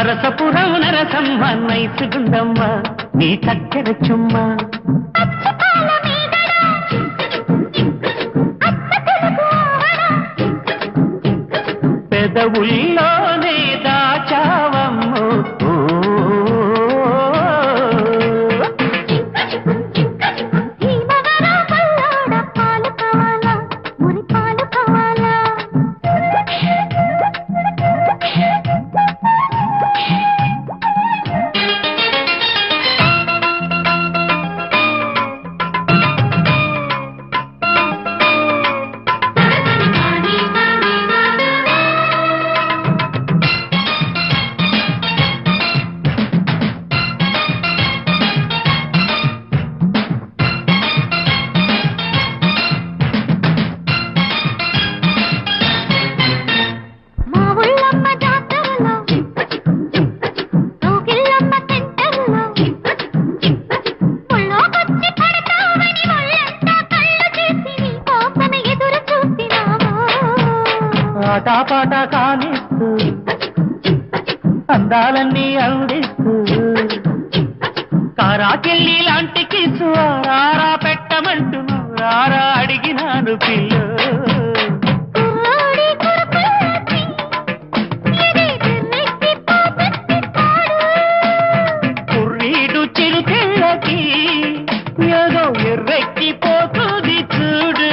నరసపురం నరసమ్మ నైసుగుండమ్మ నీ చక్కెర చుమ్మ పెదవుల్లోనే దాచావమ్ము ఆటాపాట కానిస్తూ అందాలన్నీ అందిస్తూ కారాకెళ్ళి లాంటి కిసు రారా పెట్టమంటును రారా అడిగినాను పిల్ల కుర్రీడు చిరుకెళ్ళకి ఏదో ఎర్రెక్కిపోతుంది చూడు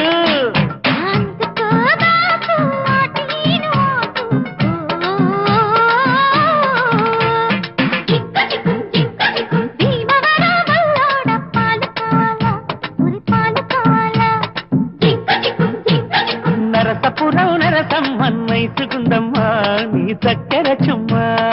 నరసపురం నరసమ్మ నైసుగుండమ్మ నీ చక్కెర చుమ్మ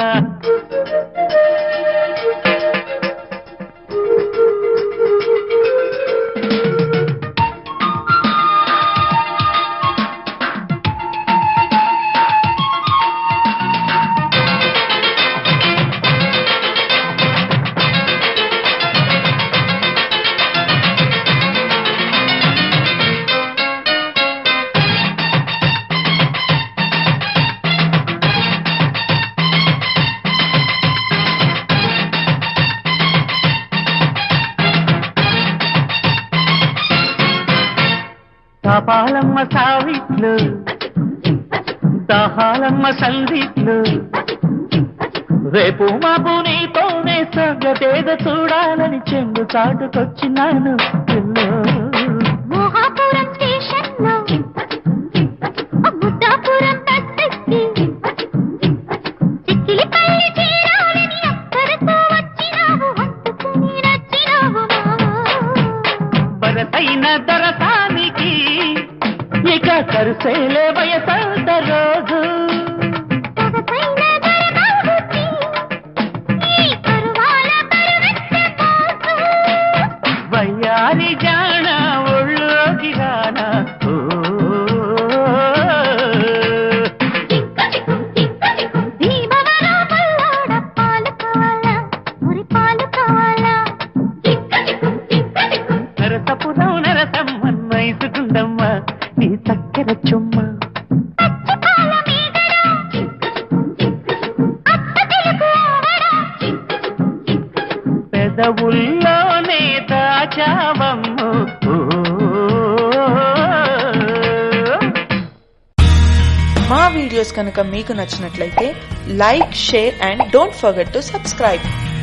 పాలమ్మ సావిట్లు దాహాలమ్మ సందిట్లు రేపు మాపు నీతోనే సంగతేద చూడాలని చెంగు చాటుకొచ్చినాను మోహాపురం స్టేషన్లో ముద్దాపురం బస్సెక్కి చిక్కిలిపల్లి చేరాలని అక్కడితో వచ్చినావు హత్తుకుని నచ్చినావు బరసైన దరసానికి ఇక కరుసేలే వయసంత రోజు వయ్యారి జాణ ఒళ్ళోకి రానా నరసపురం నరసమ్మ నైసుగుండమ్మ నీ చక్కెర చుమ్మ పెదవుల్లోనే దాచావమ్ము మా వీడియోస్ కనుక మీకు నచ్చినట్లయితే like, share and don't forget to subscribe.